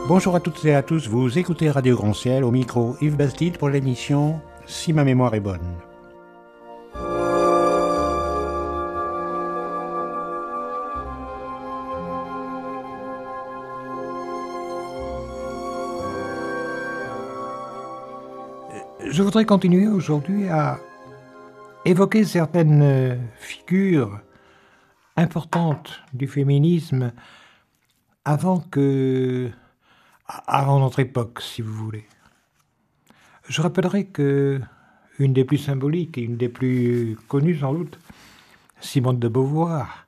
Bonjour à toutes et à tous, vous écoutez Radio Grand Ciel, au micro Yves Bastide pour l'émission Si ma mémoire est bonne. Je voudrais continuer aujourd'hui à évoquer certaines figures importantes du féminisme avant notre époque, si vous voulez. Je rappellerai que une des plus symboliques et une des plus connues sans doute, Simone de Beauvoir.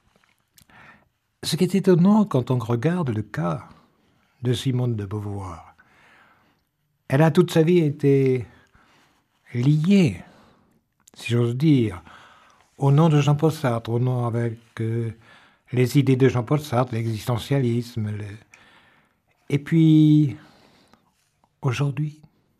Ce qui est étonnant quand on regarde le cas de Simone de Beauvoir, elle a toute sa vie été liée, si j'ose dire, au nom de Jean-Paul Sartre, au nom avec les idées de Jean-Paul Sartre, l'existentialisme. Et puis, aujourd'hui,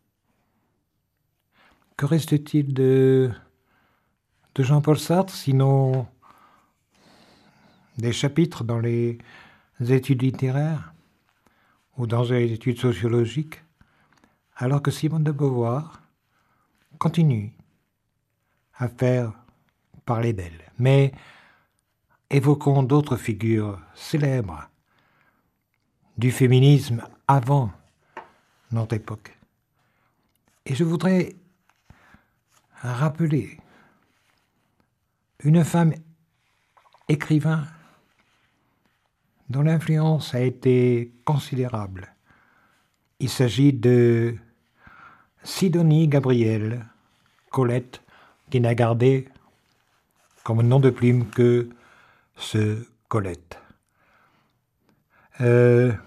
que reste-t-il de Jean-Paul Sartre, sinon des chapitres dans les études littéraires ou dans les études sociologiques, alors que Simone de Beauvoir continue à faire parler d'elle. Mais évoquons d'autres figures célèbres du féminisme avant notre époque. Et je voudrais rappeler une femme écrivain dont l'influence a été considérable. Il s'agit de Sidonie Gabrielle Colette, qui n'a gardé comme nom de plume que ce Colette. Elle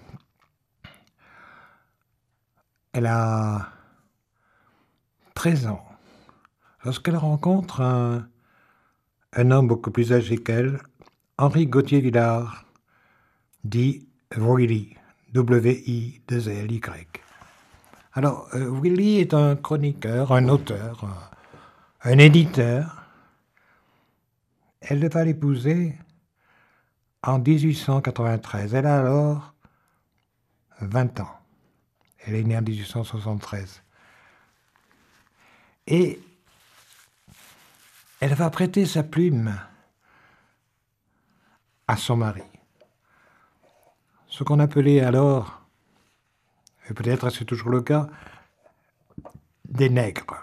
a 13 ans lorsqu'elle rencontre un homme beaucoup plus âgé qu'elle, Henri Gauthier-Villard, dit Willy, W-I-2-L-Y. Alors, Willy est un chroniqueur, un auteur, un éditeur. Elle va l'épouser en 1893. Elle a alors 20 ans. Elle est née en 1873. Et elle va prêter sa plume à son mari. Ce qu'on appelait alors, et peut-être c'est toujours le cas, des nègres.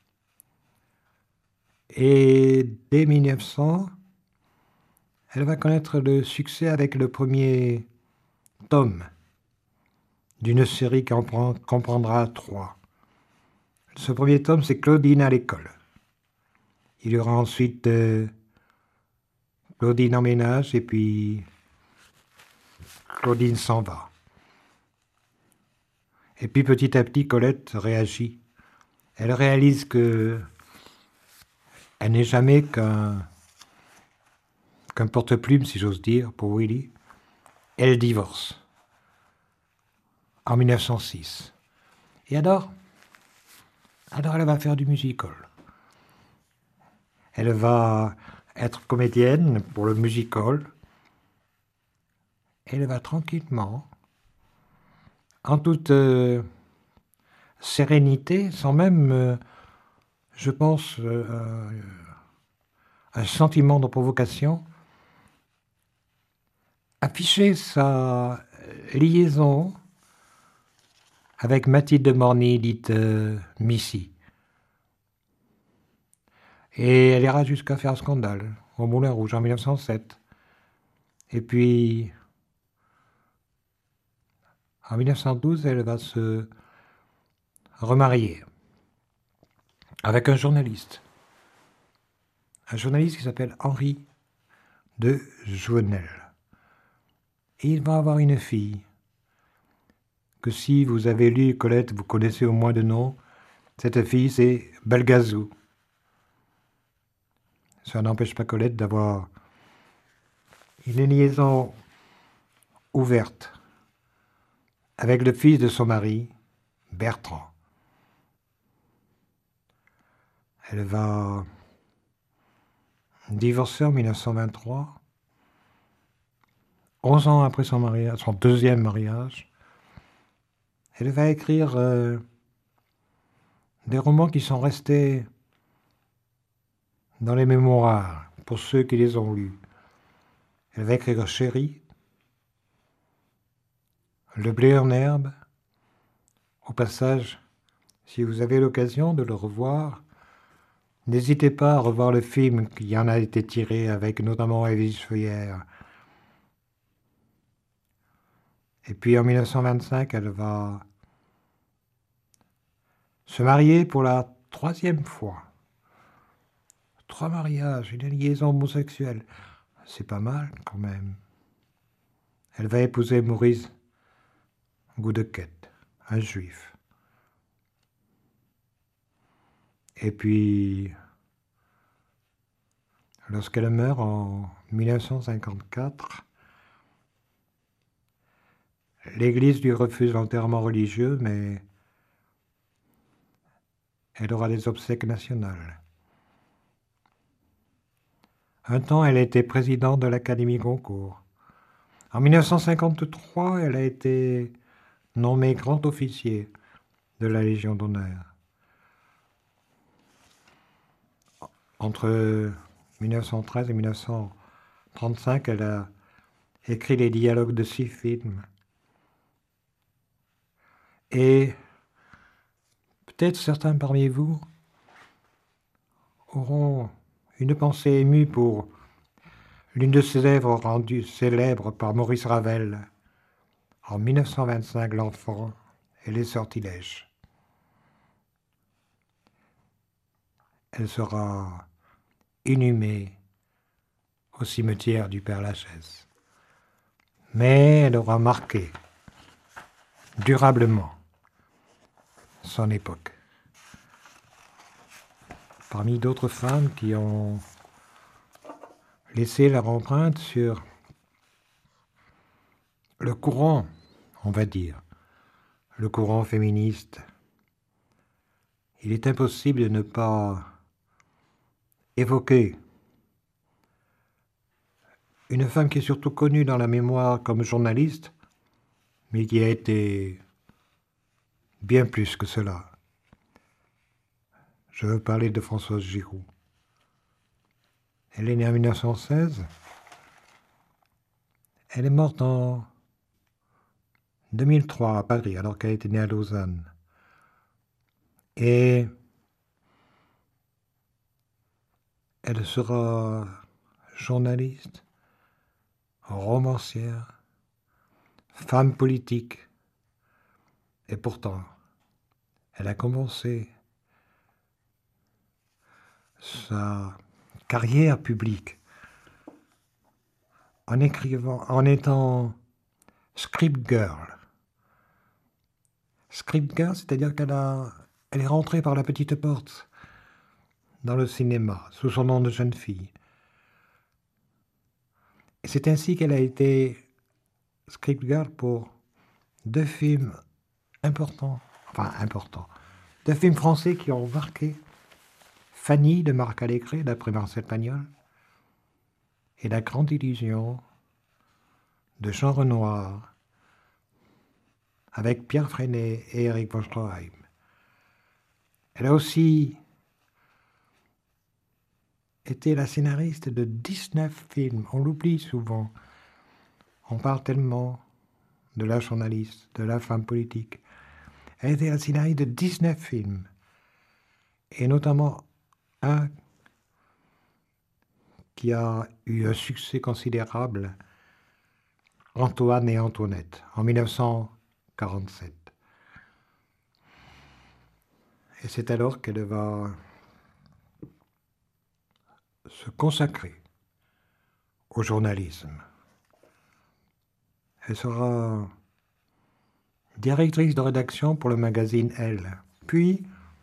Et dès 1900, elle va connaître le succès avec le premier tome d'une série qui en comprendra 3. Ce premier tome, c'est Claudine à l'école. Il y aura ensuite Claudine emménage et puis Claudine s'en va. Et puis petit à petit, Colette réagit. Elle réalise que elle n'est jamais qu'un porte-plume, si j'ose dire, pour Willy. Elle divorce en 1906. Et alors elle va faire du musical. Elle va être comédienne pour le musical. Elle va tranquillement, en toute sérénité, sans même, je pense, un sentiment de provocation, afficher sa liaison avec Mathilde Morny, dite Missy. Et elle ira jusqu'à faire scandale au Moulin Rouge en 1907. Et puis, en 1912, elle va se remarier avec un journaliste. Un journaliste qui s'appelle Henri de Jouvenel. Et il va avoir une fille que si vous avez lu Colette, vous connaissez au moins de nom. Cette fille, c'est Belgazou. Ça n'empêche pas Colette d'avoir une liaison ouverte avec le fils de son mari, Bertrand. Elle va divorcer en 1923, 11 ans après son mariage, son deuxième mariage. Elle va écrire des romans qui sont restés dans les mémoires pour ceux qui les ont lus. Elle va écrire Chérie, Le blé en herbe. Au passage, si vous avez l'occasion de le revoir, n'hésitez pas à revoir le film qui en a été tiré avec notamment Élise Feuillère. Et puis en 1925, elle va se marier pour la 3e fois. 3 mariages, une liaison homosexuelle. C'est pas mal quand même. Elle va épouser Maurice Goudeket, un juif. Et puis, lorsqu'elle meurt en 1954, l'Église lui refuse l'enterrement religieux, mais elle aura des obsèques nationales. Un temps, elle a été présidente de l'Académie Goncourt. En 1953, elle a été nommée grand officier de la Légion d'honneur. Entre 1913 et 1935, elle a écrit les dialogues de 6 films. Et peut-être certains parmi vous auront une pensée émue pour l'une de ses œuvres rendues célèbres par Maurice Ravel en 1925, L'Enfant et les sortilèges. Elle sera inhumée au cimetière du Père-Lachaise. Mais elle aura marqué durablement son époque. Parmi d'autres femmes qui ont laissé leur empreinte sur le courant, on va dire, le courant féministe, il est impossible de ne pas évoquer une femme qui est surtout connue dans la mémoire comme journaliste, mais qui a été bien plus que cela. Je veux parler de Françoise Giroud. Elle est née en 1916. Elle est morte en 2003 à Paris, alors qu'elle était née à Lausanne. Et elle sera journaliste, romancière, femme politique. Et pourtant, elle a commencé sa carrière publique en écrivant, en étant script girl. Script girl, c'est-à-dire elle est rentrée par la petite porte dans le cinéma sous son nom de jeune fille. Et c'est ainsi qu'elle a été script girl pour 2 films importants, importants, 2 films français qui ont marqué: Fanny de Marc Allégret, d'après Marcel Pagnol, et La Grande Illusion de Jean Renoir, avec Pierre Freinet et Eric von Stroheim. Elle a aussi été la scénariste de 19 films. On l'oublie souvent. On parle tellement de la journaliste, de la femme politique. Elle a été la scénariste de 19 films. Et notamment un qui a eu un succès considérable, Antoine et Antoinette, en 1947. Et c'est alors qu'elle va se consacrer au journalisme. Elle sera directrice de rédaction pour le magazine Elle. Puis,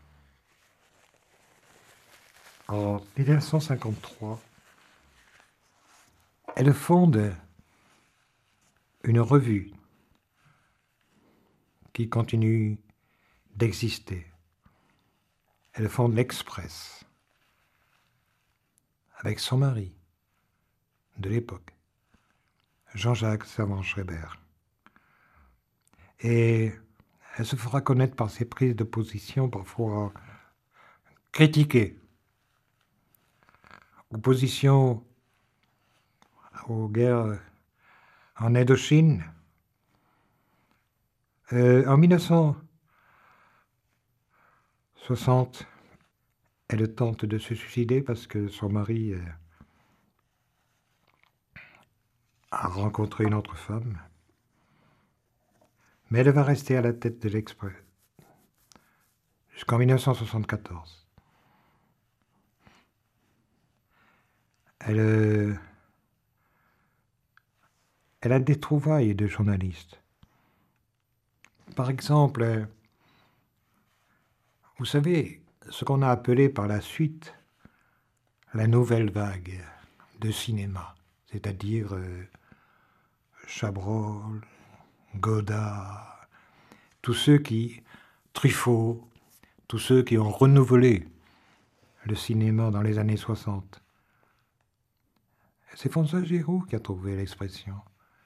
en 1953, elle fonde une revue qui continue d'exister. Elle fonde l'Express avec son mari de l'époque, Jean-Jacques Servan-Schreiber. Et Elle se fera connaître par ses prises de position parfois critiquées. Opposition aux guerres en Indochine. En 1960, elle tente de se suicider parce que son mari a rencontré une autre femme. Mais elle va rester à la tête de l'Express jusqu'en 1974. Elle a des trouvailles de journalistes. Par exemple, vous savez, ce qu'on a appelé par la suite la nouvelle vague de cinéma, c'est-à-dire Chabrol, Godard, Truffaut, tous ceux qui ont renouvelé le cinéma dans les années 60. C'est François Giroud qui a trouvé l'expression.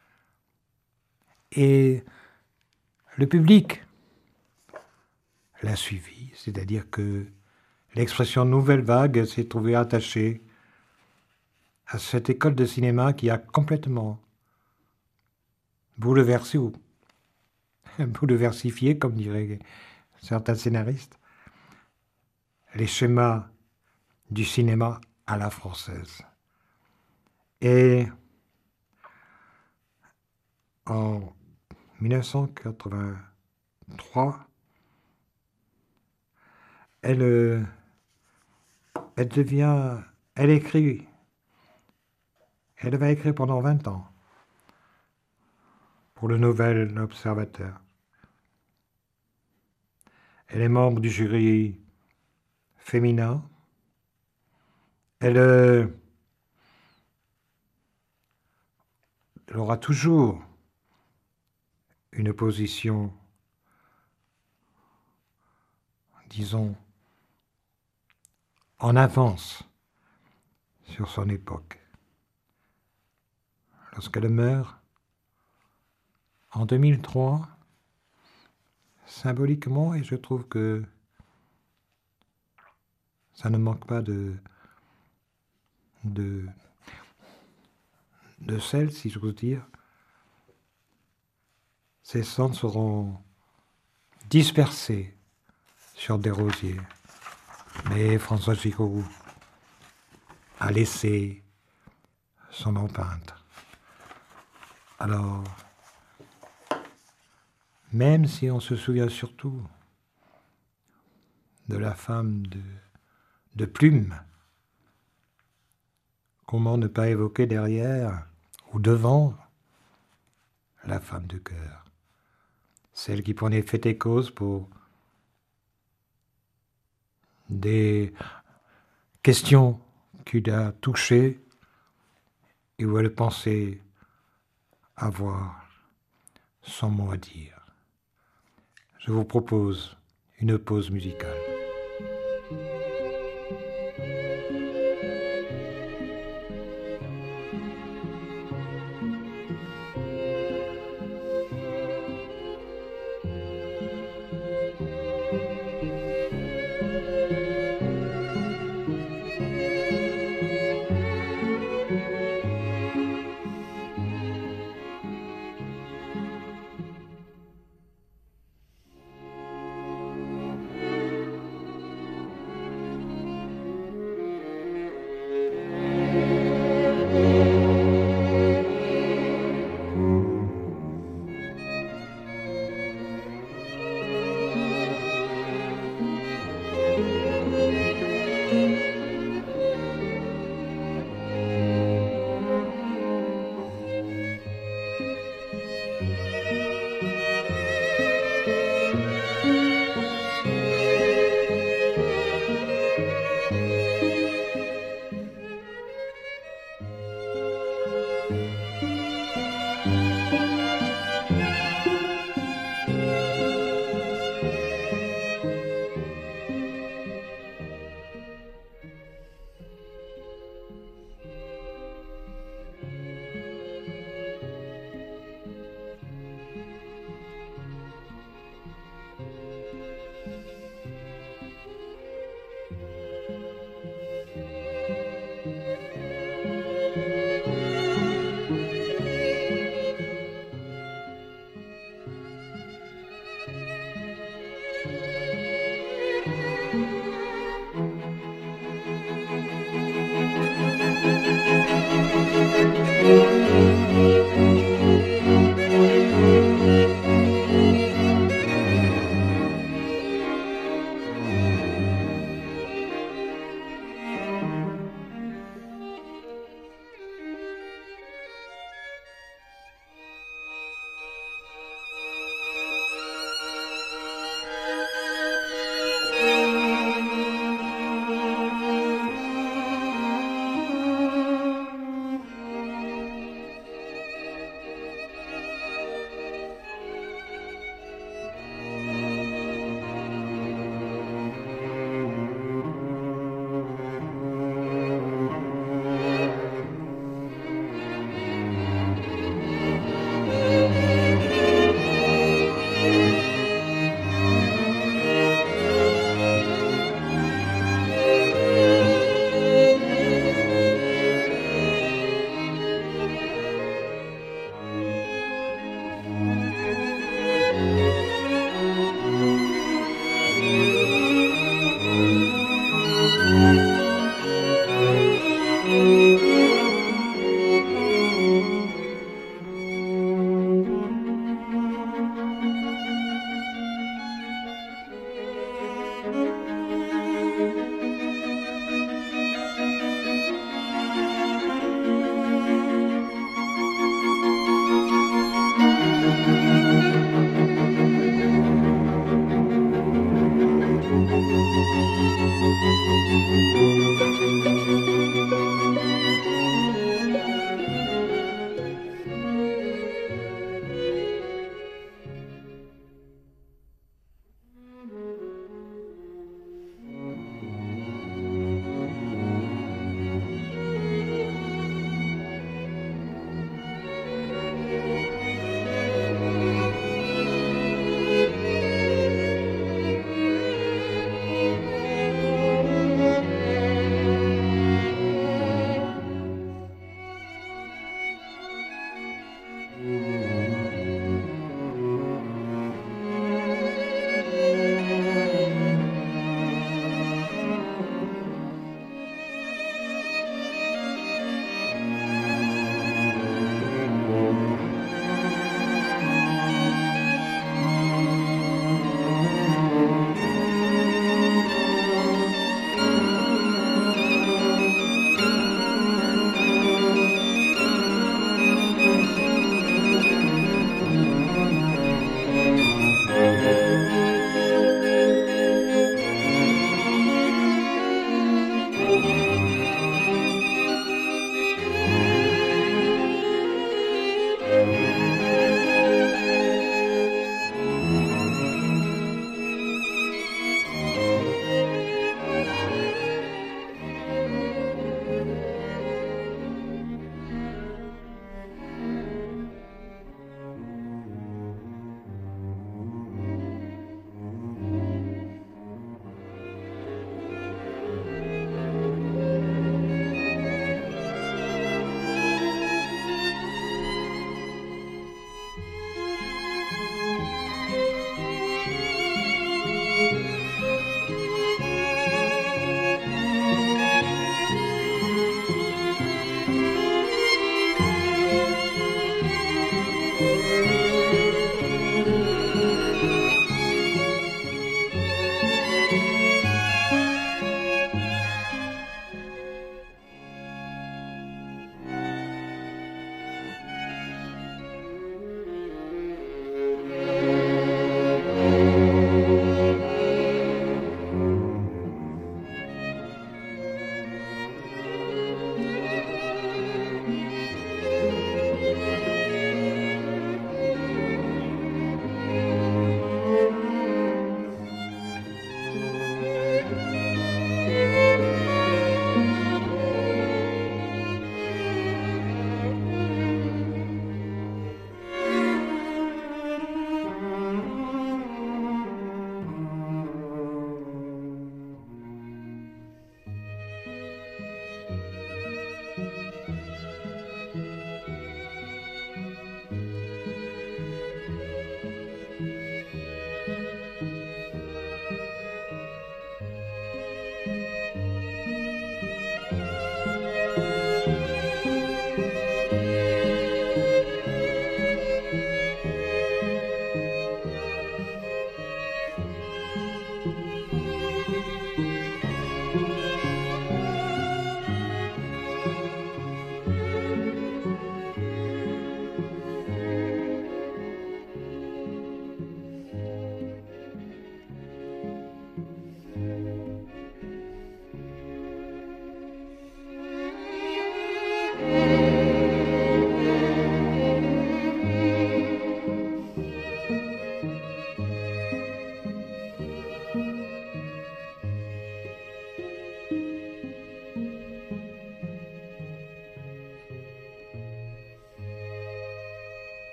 Et le public l'a suivi, c'est-à-dire que l'expression nouvelle vague s'est trouvée attachée à cette école de cinéma qui a complètement bouleversé ou bouleversifié, comme diraient certains scénaristes, les schémas du cinéma à la française. Et en 1983, elle écrit, elle va écrire pendant 20 ans pour le Nouvel Observateur. Elle est membre du jury féminin. Elle aura toujours une position, disons, en avance sur son époque. Lorsqu'elle meurt, en 2003, symboliquement, et je trouve que ça ne manque pas de sel, si j'ose dire, ces cendres seront dispersées sur des rosiers. Mais François Giroud a laissé son empreinte. Alors, même si on se souvient surtout de la femme de Plume, comment ne pas évoquer derrière ou devant la femme de cœur, celle qui prenait fait et cause pour des questions qu'il a touchées et où elle pensait avoir son mot à dire. Je vous propose une pause musicale.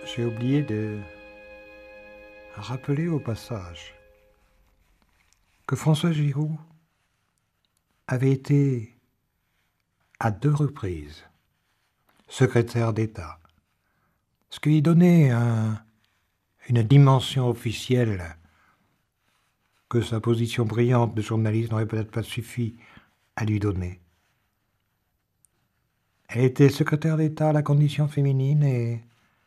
j'ai oublié de rappeler au passage que François Giroud avait été à 2 reprises secrétaire d'État, ce qui lui donnait une dimension officielle que sa position brillante de journaliste n'aurait peut-être pas suffi à lui donner. Elle était secrétaire d'État à la condition féminine et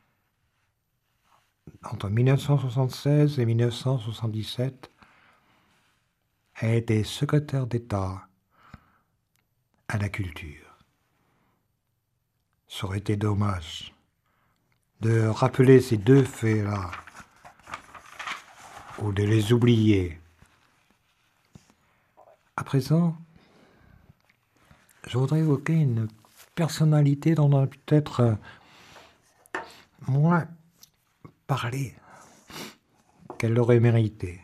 entre 1976 et 1977, elle était secrétaire d'État à la culture. Ça aurait été dommage de rappeler ces 2 faits-là ou de les oublier. À présent, je voudrais évoquer une personnalité dont on a peut-être moins parlé qu'elle l'aurait mérité.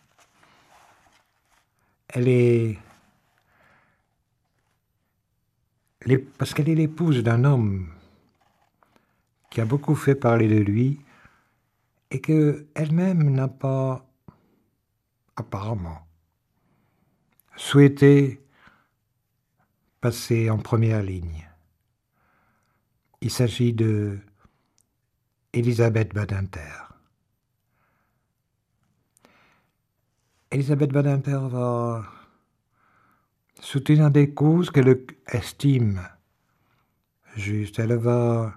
Parce qu'elle est l'épouse d'un homme qui a beaucoup fait parler de lui et qu'elle-même n'a pas, apparemment, souhaité passer en première ligne. Il s'agit de Elisabeth Badinter. Elisabeth Badinter va soutenir des causes qu'elle estime justes. Elle va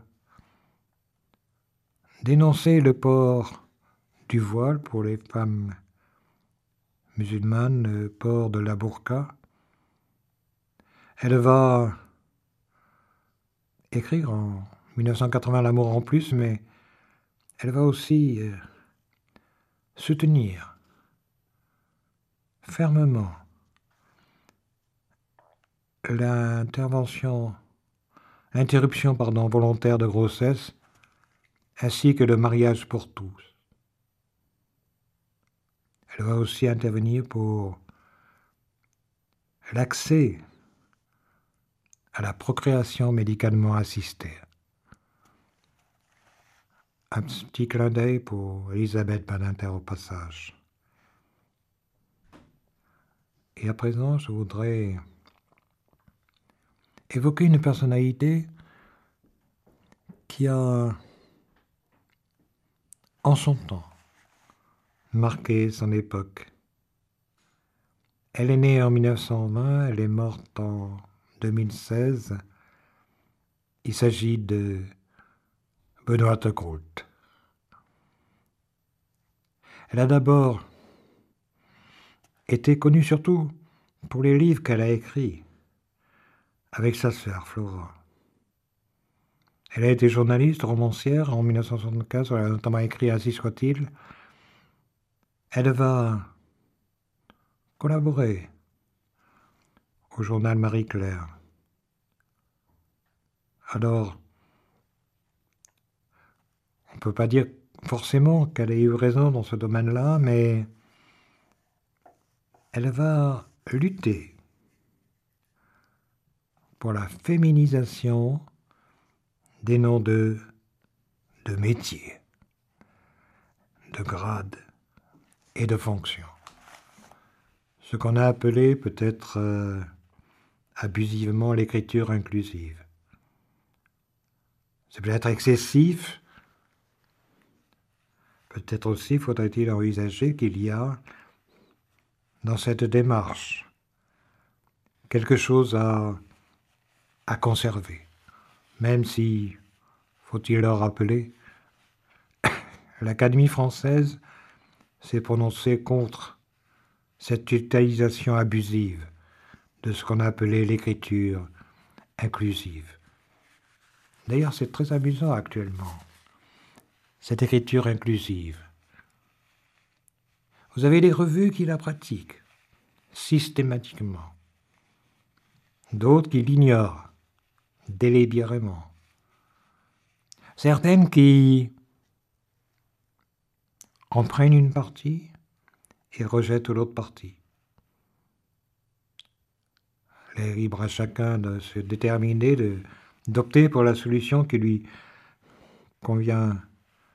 dénoncer le port du voile pour les femmes musulmanes, le port de la burqa. Elle va écrire en 1980 L'amour en plus, mais elle va aussi soutenir fermement l'interruption volontaire de grossesse, ainsi que le mariage pour tous. Elle va aussi intervenir pour l'accès à la procréation médicalement assistée. Un petit clin d'œil pour Elisabeth Badinter au passage. Et à présent, je voudrais évoquer une personnalité qui a, en son temps, marqué son époque. Elle est née en 1920, elle est morte en 2016. Il s'agit de Benoît de Groot. Elle a d'abord été connue surtout pour les livres qu'elle a écrits avec sa sœur Flora. Elle a été journaliste, romancière en 1975, elle a notamment écrit Ainsi soit-il. Elle va collaborer au journal Marie-Claire. Alors, on ne peut pas dire forcément qu'elle ait eu raison dans ce domaine-là, mais elle va lutter pour la féminisation des noms de métiers, de grades et de fonctions. Ce qu'on a appelé peut-être abusivement l'écriture inclusive. C'est peut-être excessif, peut-être aussi faudrait-il envisager qu'il y a dans cette démarche quelque chose à conserver, même si, faut-il le rappeler, l'Académie française s'est prononcée contre cette utilisation abusive de ce qu'on a appelé l'écriture inclusive. D'ailleurs, c'est très amusant actuellement, cette écriture inclusive. Vous avez des revues qui la pratiquent systématiquement, d'autres qui l'ignorent délibérément, certaines qui en prennent une partie et rejettent l'autre partie. Il est libre à chacun de se déterminer, d'opter pour la solution qui lui convient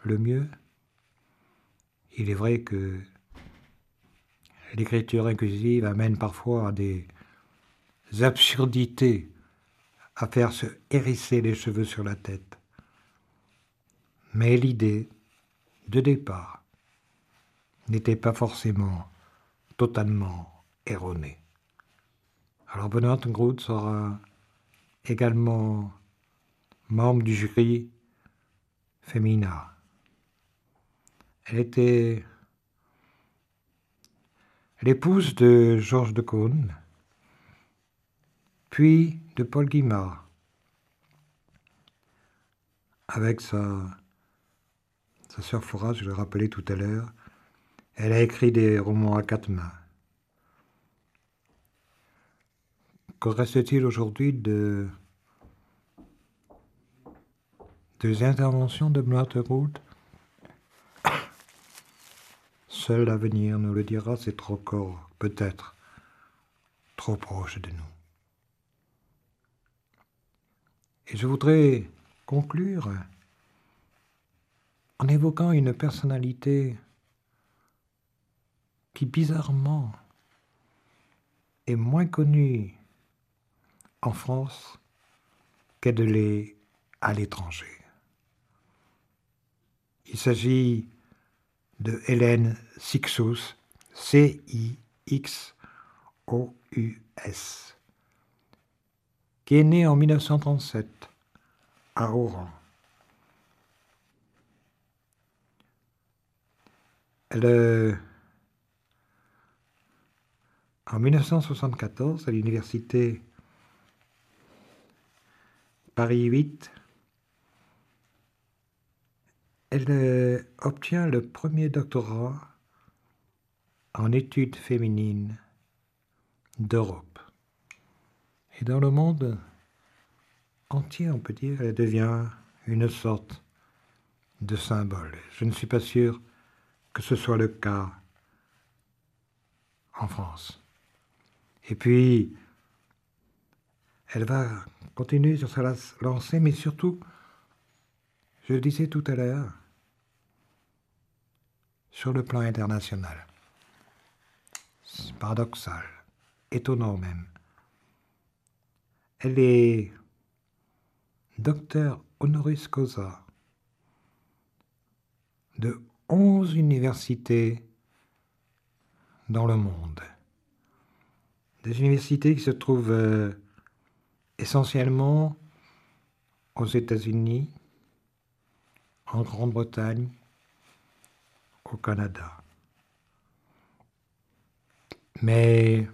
le mieux. Il est vrai que l'écriture inclusive amène parfois à des absurdités, à faire se hérisser les cheveux sur la tête. Mais l'idée de départ n'était pas forcément totalement erronée. Alors Benoît Groot sera également membre du jury Femina. Elle était l'épouse de Georges de Caunes, puis de Paul Guimard, avec sa sœur Flora, je l'ai rappelé tout à l'heure. Elle a écrit des romans à quatre mains. Que reste-t-il aujourd'hui des interventions de Benoît Groot? Seul l'avenir nous le dira, c'est encore peut-être trop proche de nous. Et je voudrais conclure en évoquant une personnalité qui bizarrement est moins connue en France qu'elle l'est à l'étranger. Il s'agit de Hélène Cixous, C-I-X-O-U-S, qui est née en 1937 à Oran. En 1974, à l'université Paris 8, elle obtient le premier doctorat en études féminines d'Europe. Et dans le monde entier, on peut dire, elle devient une sorte de symbole. Je ne suis pas sûr que ce soit le cas en France. Et puis, elle va continuer sur sa lancée, mais surtout, je le disais tout à l'heure, sur le plan international. C'est paradoxal, étonnant même. Elle est docteur honoris causa de 11 universités dans le monde. Des universités qui se trouvent essentiellement aux États-Unis, en Grande-Bretagne, au Canada. Mais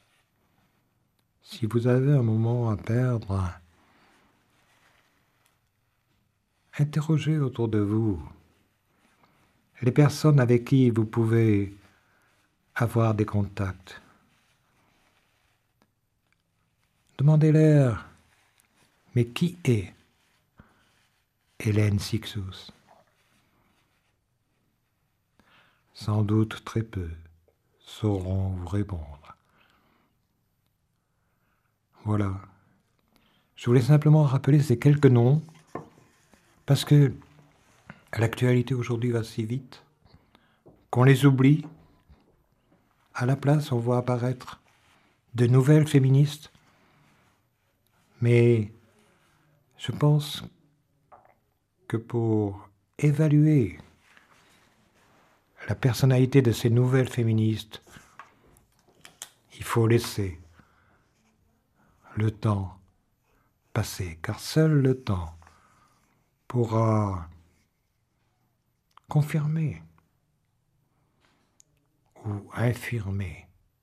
si vous avez un moment à perdre, interrogez autour de vous les personnes avec qui vous pouvez avoir des contacts. Demandez-leur, mais qui est Hélène Cixous? Sans doute très peu sauront vous répondre. Voilà. Je voulais simplement rappeler ces quelques noms, parce que l'actualité aujourd'hui va si vite qu'on les oublie. À la place, on voit apparaître de nouvelles féministes, mais je pense que pour évaluer la personnalité de ces nouvelles féministes, il faut laisser le temps passer, car seul le temps pourra confirmer ou infirmer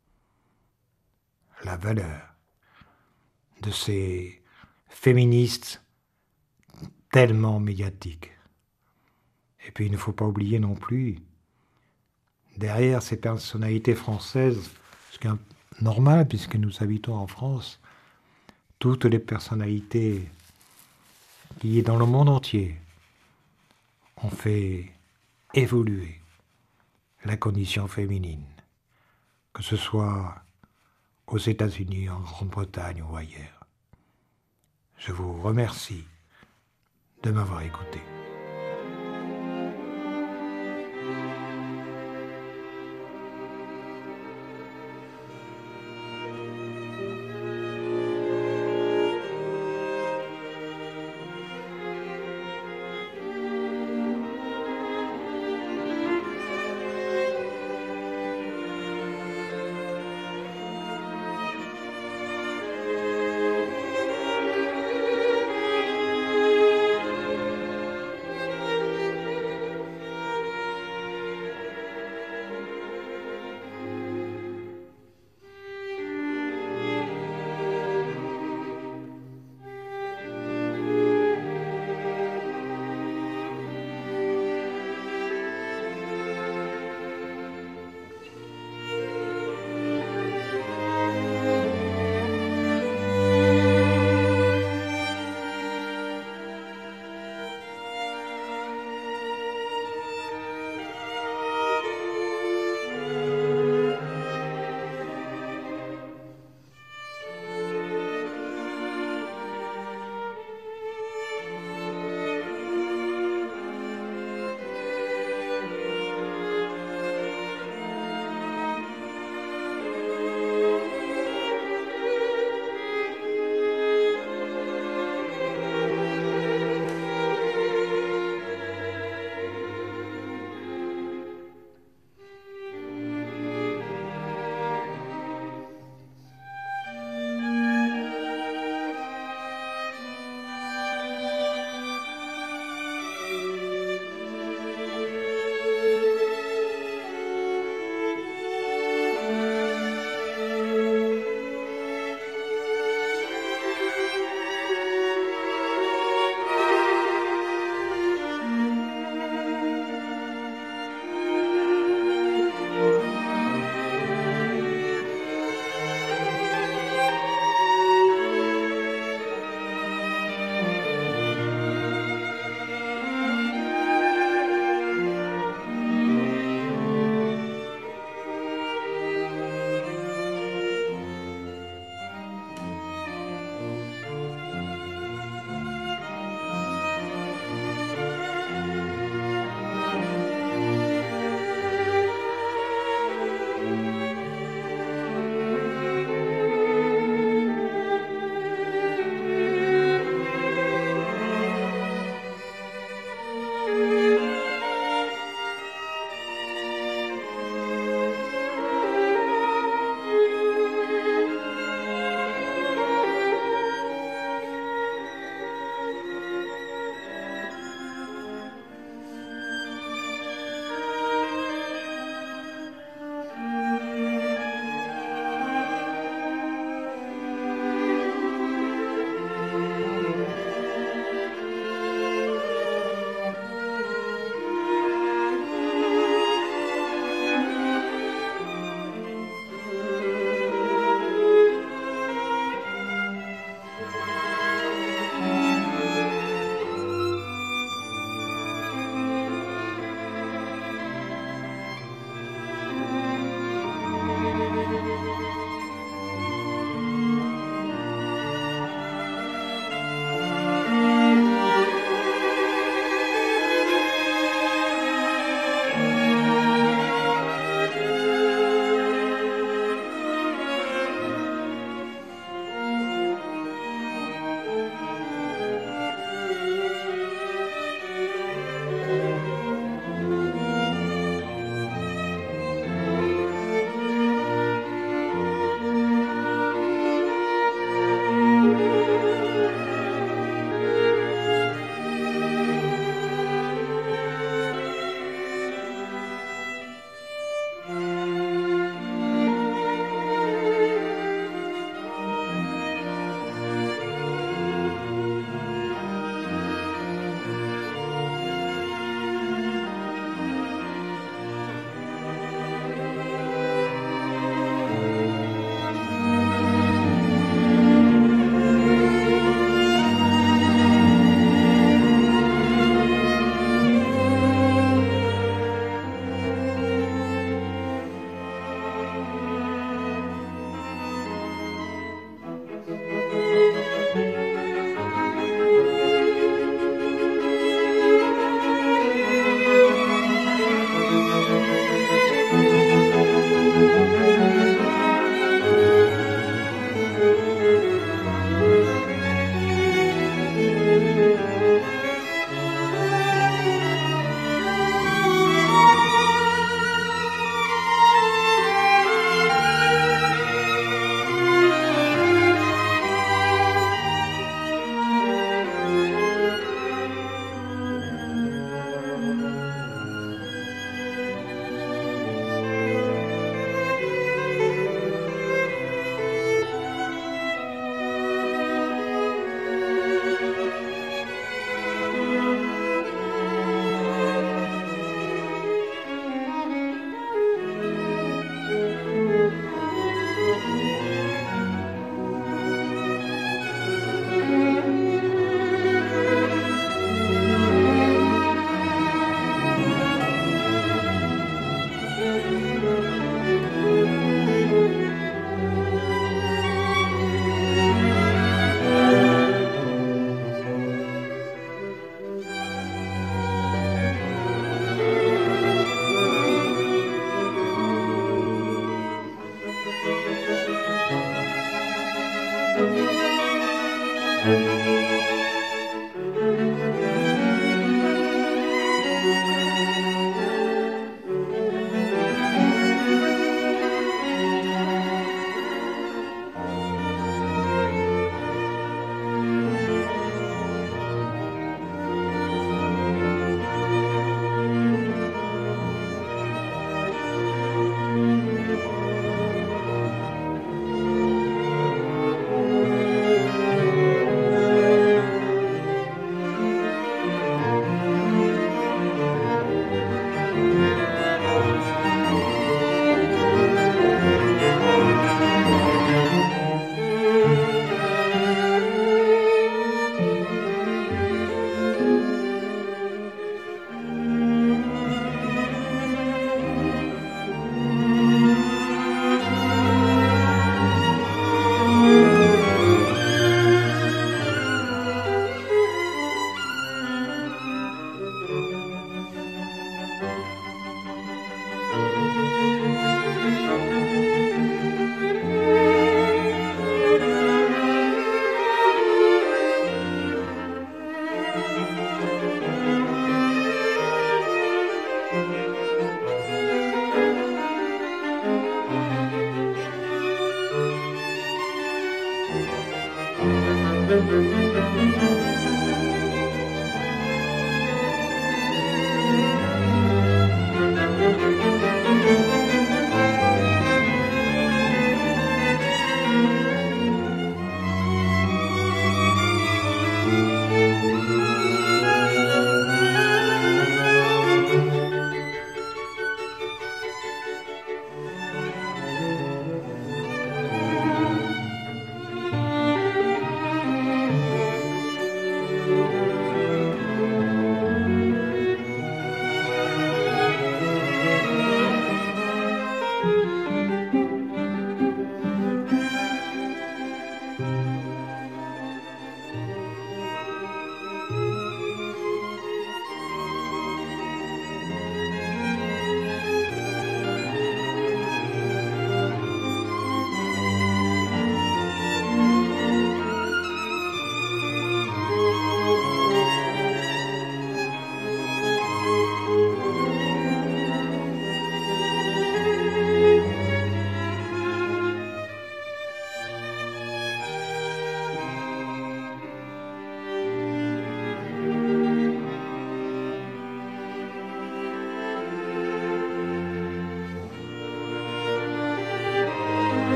la valeur de ces féministes tellement médiatiques. Et puis il ne faut pas oublier non plus, derrière ces personnalités françaises, ce qui est normal puisque nous habitons en France, toutes les personnalités qui, dans le monde entier, ont fait évoluer la condition féminine, que ce soit aux États-Unis, en Grande-Bretagne ou ailleurs. Je vous remercie de m'avoir écouté.